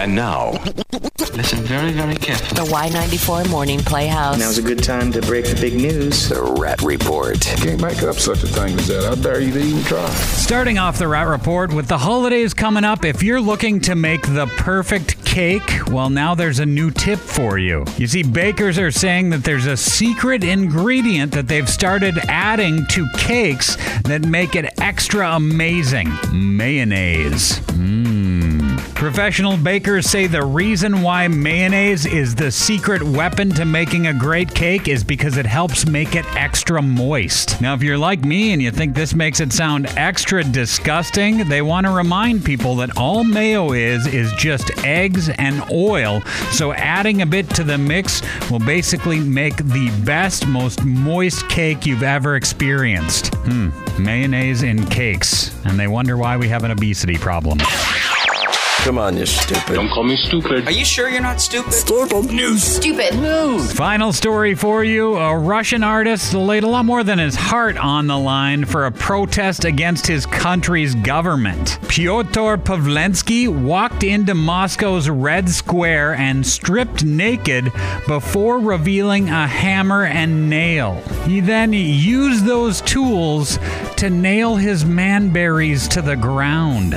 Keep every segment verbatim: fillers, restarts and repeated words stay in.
And now, listen very, very carefully. The Y ninety-four Morning Playhouse. Now's a good time to break the big news. The Rat Report. Can't make up such a thing as that. How dare you to even try? Starting off the Rat Report with the holidays coming up, if you're looking to make the perfect cake, well, now there's a new tip for you. You see, bakers are saying that there's a secret ingredient that they've started adding to cakes that make it extra amazing. Mayonnaise. Mmm. Professional bakers say the reason why mayonnaise is the secret weapon to making a great cake is because it helps make it extra moist. Now, if you're like me and you think this makes it sound extra disgusting, they want to remind people that all mayo is is just eggs and oil, so adding a bit to the mix will basically make the best, most moist cake you've ever experienced. Hmm, mayonnaise in cakes, and they wonder why we have an obesity problem. Come on, you stupid. Don't call me stupid. Are you sure you're not stupid? Stupid news. Stupid news. Final story for you. A Russian artist laid a lot more than his heart on the line for a protest against his country's government. Pyotr Pavlensky walked into Moscow's Red Square and stripped naked before revealing a hammer and nail. He then used those tools to nail his manberries to the ground.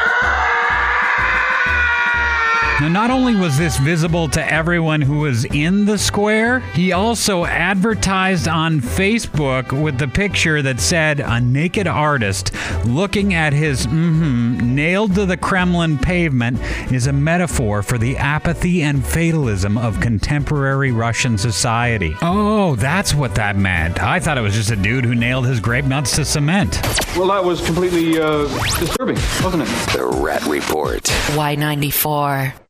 Now, not only was this visible to everyone who was in the square, he also advertised on Facebook with the picture that said, a naked artist looking at his mm-hmm nailed to the Kremlin pavement is a metaphor for the apathy and fatalism of contemporary Russian society. Oh, that's what that meant. I thought it was just a dude who nailed his grape nuts to cement. Well, that was completely uh, disturbing, wasn't it? The Rat Report. Y ninety-four.